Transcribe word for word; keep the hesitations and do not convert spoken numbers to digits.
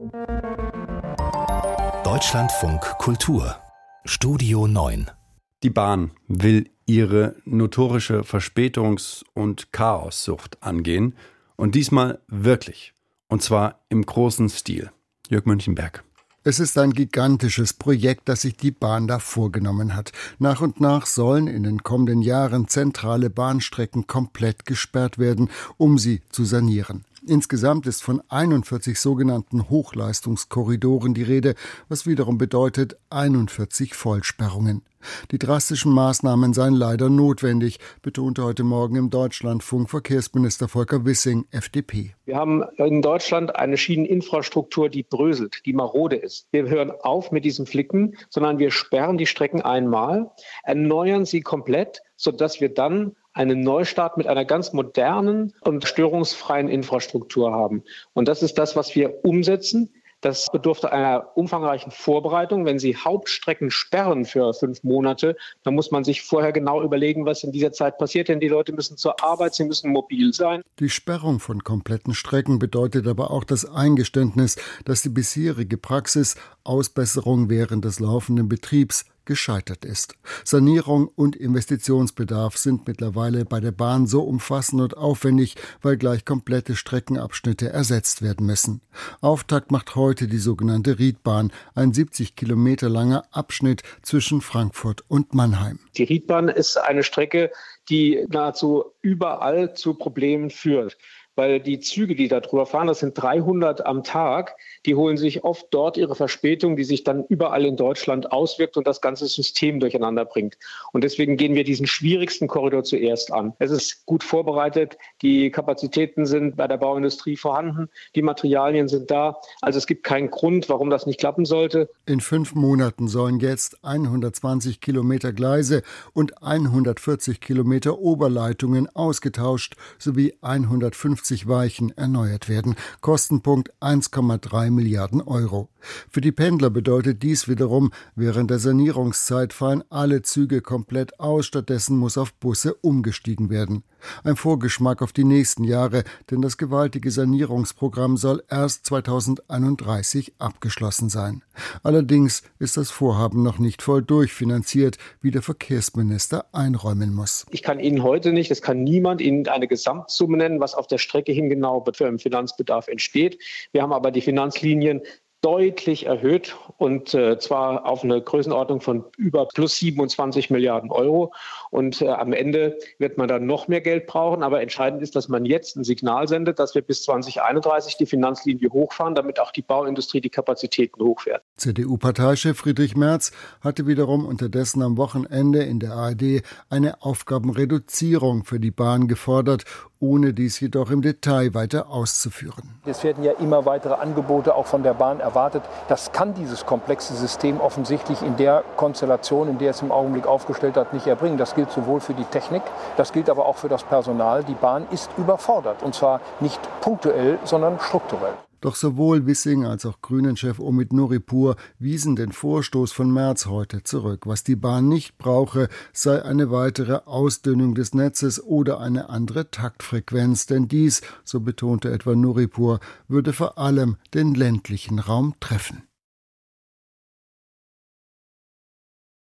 Deutschlandfunk Kultur Studio neun. Die Bahn will ihre notorische Verspätungs- und Chaossucht angehen. Und diesmal wirklich. Und zwar im großen Stil. Jörg Münchenberg. Es ist ein gigantisches Projekt, das sich die Bahn da vorgenommen hat. Nach und nach sollen in den kommenden Jahren zentrale Bahnstrecken komplett gesperrt werden, um sie zu sanieren. Insgesamt ist von einundvierzig sogenannten Hochleistungskorridoren die Rede, was wiederum bedeutet einundvierzig Vollsperrungen. Die drastischen Maßnahmen seien leider notwendig, betonte heute Morgen im Deutschlandfunk Verkehrsminister Volker Wissing, F D P. Wir haben in Deutschland eine Schieneninfrastruktur, die bröselt, die marode ist. Wir hören auf mit diesem Flicken, sondern wir sperren die Strecken einmal, erneuern sie komplett, sodass wir dann einen Neustart mit einer ganz modernen und störungsfreien Infrastruktur haben. Und das ist das, was wir umsetzen. Das bedurfte einer umfangreichen Vorbereitung. Wenn Sie Hauptstrecken sperren für fünf Monate, dann muss man sich vorher genau überlegen, was in dieser Zeit passiert. Denn die Leute müssen zur Arbeit, sie müssen mobil sein. Die Sperrung von kompletten Strecken bedeutet aber auch das Eingeständnis, dass die bisherige Praxis Ausbesserung während des laufenden Betriebs gescheitert ist. Sanierung und Investitionsbedarf sind mittlerweile bei der Bahn so umfassend und aufwendig, weil gleich komplette Streckenabschnitte ersetzt werden müssen. Auftakt macht heute die sogenannte Riedbahn, ein siebzig Kilometer langer Abschnitt zwischen Frankfurt und Mannheim. Die Riedbahn ist eine Strecke, die nahezu überall zu Problemen führt. Weil die Züge, die da drüber fahren, das sind dreihundert am Tag, die holen sich oft dort ihre Verspätung, die sich dann überall in Deutschland auswirkt und das ganze System durcheinander bringt. Und deswegen gehen wir diesen schwierigsten Korridor zuerst an. Es ist gut vorbereitet, die Kapazitäten sind bei der Bauindustrie vorhanden, die Materialien sind da. Also es gibt keinen Grund, warum das nicht klappen sollte. In fünf Monaten sollen jetzt hundertzwanzig Kilometer Gleise und hundertvierzig Kilometer Oberleitungen ausgetauscht sowie hundertfünfzig Weichen erneuert werden. Kostenpunkt eins Komma drei Milliarden Euro. Für die Pendler bedeutet dies wiederum, während der Sanierungszeit fallen alle Züge komplett aus, stattdessen muss auf Busse umgestiegen werden. Ein Vorgeschmack auf die nächsten Jahre, denn das gewaltige Sanierungsprogramm soll erst zweitausendeinunddreißig abgeschlossen sein. Allerdings ist das Vorhaben noch nicht voll durchfinanziert, wie der Verkehrsminister einräumen muss. Ich kann Ihnen heute nicht, es kann niemand Ihnen eine Gesamtsumme nennen, was auf der Strecke hin genau für einen Finanzbedarf entsteht. Wir haben aber die Finanzlinien deutlich erhöht und äh, zwar auf eine Größenordnung von über plus siebenundzwanzig Milliarden Euro. Und äh, am Ende wird man dann noch mehr Geld brauchen. Aber entscheidend ist, dass man jetzt ein Signal sendet, dass wir bis zweitausendeinunddreißig die Finanzlinie hochfahren, damit auch die Bauindustrie die Kapazitäten hochfährt. C D U-Parteichef Friedrich Merz hatte wiederum unterdessen am Wochenende in der A R D eine Aufgabenreduzierung für die Bahn gefordert, ohne dies jedoch im Detail weiter auszuführen. Es werden ja immer weitere Angebote auch von der Bahn erwartet. Das kann dieses komplexe System offensichtlich in der Konstellation, in der es im Augenblick aufgestellt hat, nicht erbringen. Das gilt sowohl für die Technik, das gilt aber auch für das Personal. Die Bahn ist überfordert, und zwar nicht punktuell, sondern strukturell. Doch sowohl Wissing als auch Grünen-Chef Omid Nuripur wiesen den Vorstoß von Merz heute zurück. Was die Bahn nicht brauche, sei eine weitere Ausdünnung des Netzes oder eine andere Taktfrequenz. Denn dies, so betonte etwa Nuripur, würde vor allem den ländlichen Raum treffen.